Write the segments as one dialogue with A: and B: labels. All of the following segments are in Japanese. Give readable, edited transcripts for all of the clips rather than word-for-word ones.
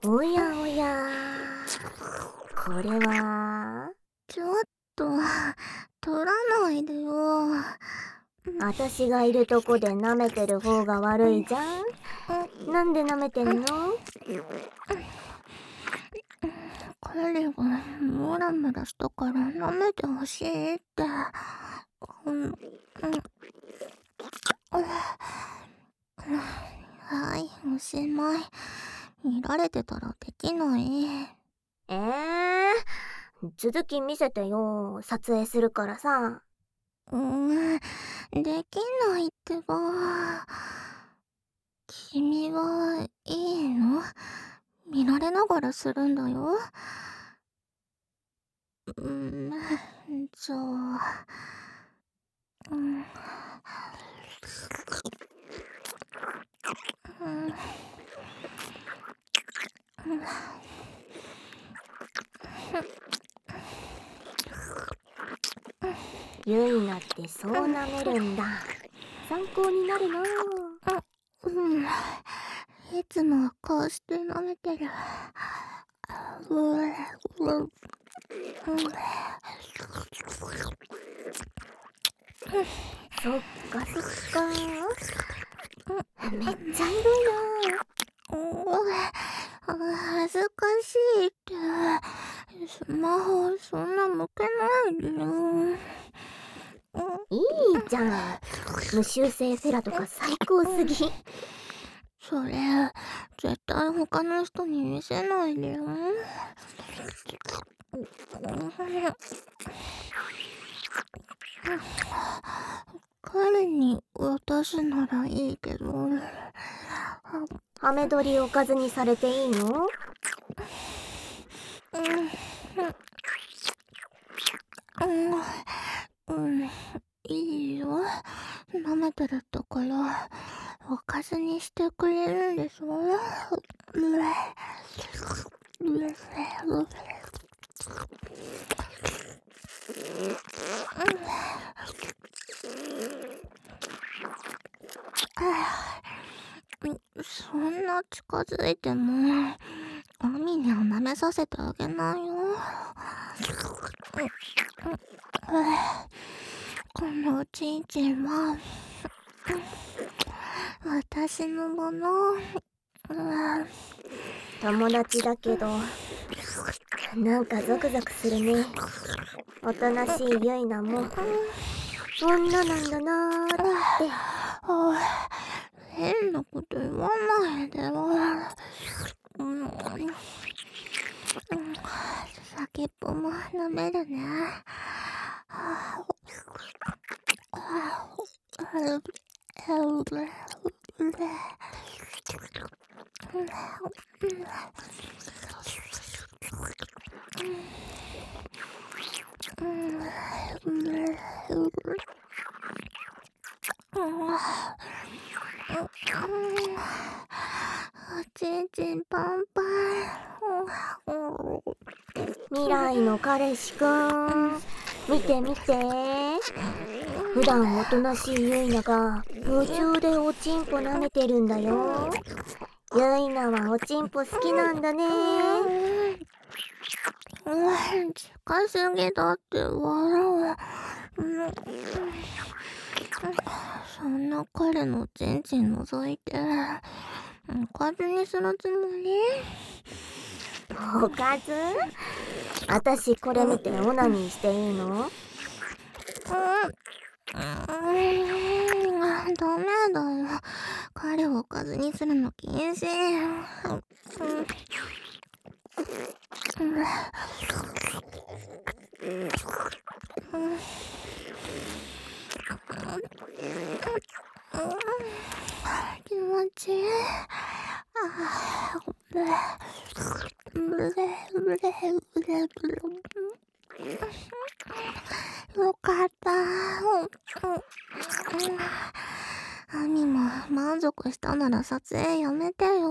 A: おやおや、これは
B: ちょっと、取らないでよ。
A: 私がいるとこで舐めてる方が悪いじゃん。なんで舐めてんの？
B: 彼がムラムラしたから舐めてほしいって。はい、おしまい。見られてたらできない。
A: 続き見せてよ。撮影するからさ。
B: できないってば。君はいいの？見られながらするんだよ。じゃあ、
A: ゆいなってそう舐めるんだ。参考になるな。
B: いつもはこうして舐めてる。
A: そっかそっか。めっちゃエロいな。
B: 恥ずかしいって。スマホそんな向けないでよ。
A: いいじゃん。無修正フェラとか最高すぎ。
B: それ絶対他の人に見せないでよ。彼に渡すならいいけど。
A: ハメ撮りおかずにされていいの？
B: いいよ。舐めてるところおかずにしてくれるんでしょ。そんな近づいてもアミには舐めさせてあげないよ。このおちんちんは私のもの。
A: 友達だけどなんかゾクゾクするね。おとなしいゆいなも女なんだなーって。
B: 変なこと言わないでよ。先っぽも舐めるね。おちんちんパンパン。
A: 未来の彼氏くん、見て見て。普段おとなしいゆいなが夢中でおちんぽ舐めてるんだよ。ゆいなはおちんぽ好きなんだね。
B: 近すぎだって笑う。そんな彼のちんちん覗いておかずにするつもり？
A: おかず？私これ見てオナニーしていいの？
B: ダメだよ。彼をおかずにするの禁止。気持ちいい。よかった。アミも満足したなら撮影やめてよ。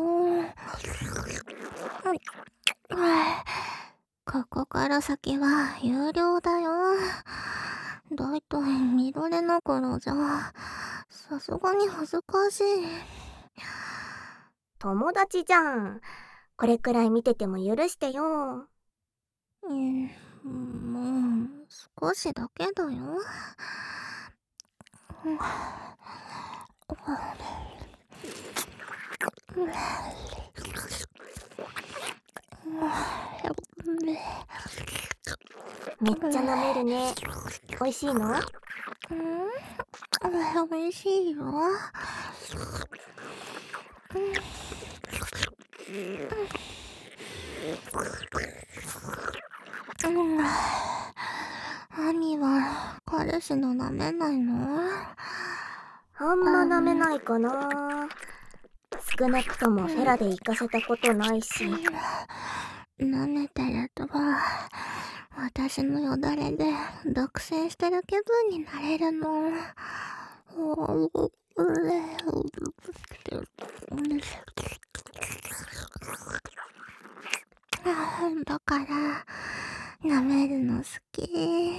B: ここから先は有料だよ。だいたい見られながらじゃさすがに恥ずかしい。
A: 友達じゃん。 これくらい見てても許してよ。
B: もう少しだけだよ。
A: めっちゃ舐めるね。おいしいの？
B: 美味しいよ。アミは彼氏の舐めないの？
A: あんま舐めないかな。少なくともフェラで行かせたことないし。
B: 舐めてると私のよだれで独占してる気分になれるの。だから舐めるの好き。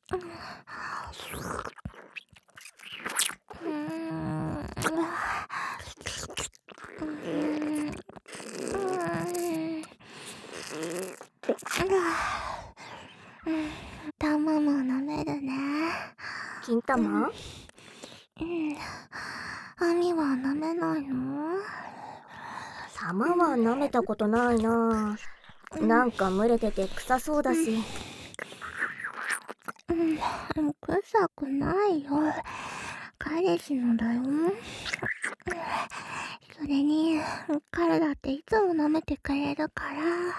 B: 玉も舐めるね。
A: 金玉？
B: アミは舐めないの？
A: 玉は舐めたことないな。なんか蒸れてて臭そうだし。
B: 臭くないよ。彼氏のだよ。それに彼だっていつも舐めてくれるから。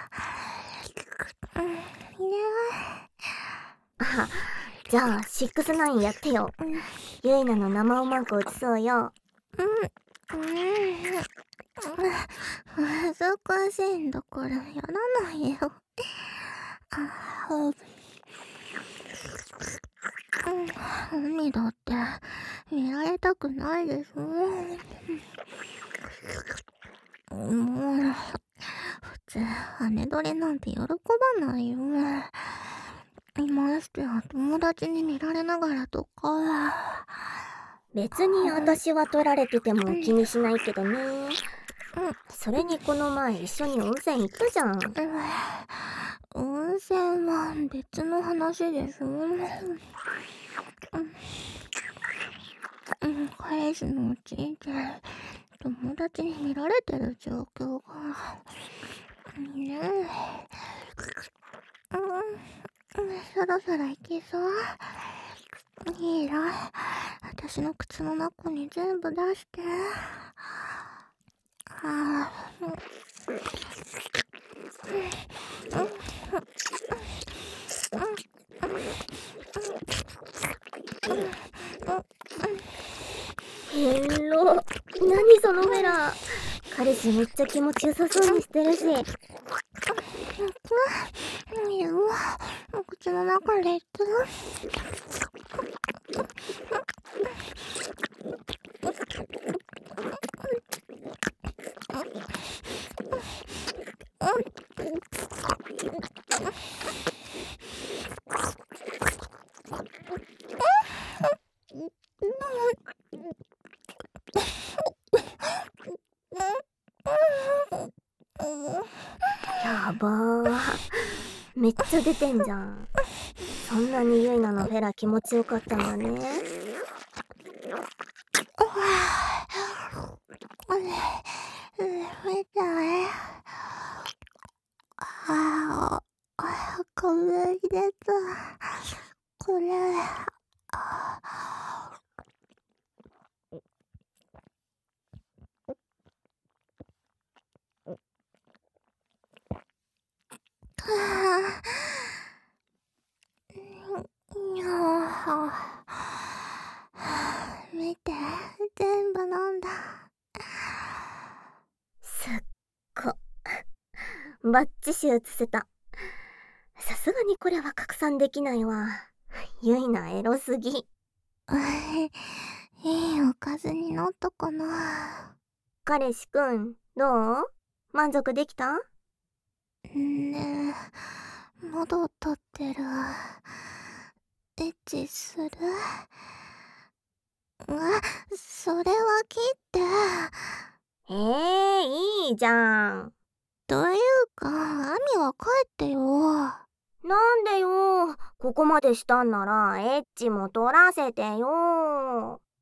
A: あ、じゃあ69やってよ。ゆいなの生おまんこ映そうよ。
B: 恥ずかしいんだからやらないよ。海だって見られたくないでしょ。もう普通姉取りなんて喜ばないよ。ましてや友達に見られながらとか。
A: 別に私は取られてても気にしないけどね。それにこの前一緒に温泉行ったじゃん。
B: 温泉は別の話でしょ。彼氏のうちで友達に見られてる状況がねえ。そろそろ行けそう？いいよ。私の靴の中に全部出して。
A: へんろ。何そのフェラ。彼氏めっちゃ気持ちよさそうにしてるし。
B: 口の中で言ってる。
A: やばー。めっちゃ出てんじゃん。そんなにゆいなのフェラ気持ちよかったんだね。
B: 見て。これ入れた。これ。見て、全部飲んだ。
A: すっご。バッチシ映せた。さすがにこれは拡散できないわ。ゆいなエロすぎ。
B: いいおかずになったかな。
A: 彼氏くん、どう？満足できた？
B: ねえ、まだ立ってる。エッチする？それは切って。
A: いいじゃん。
B: というか、アミは帰ってよ。
A: なんでよ、ここまでしたんならエッチも取らせてよ。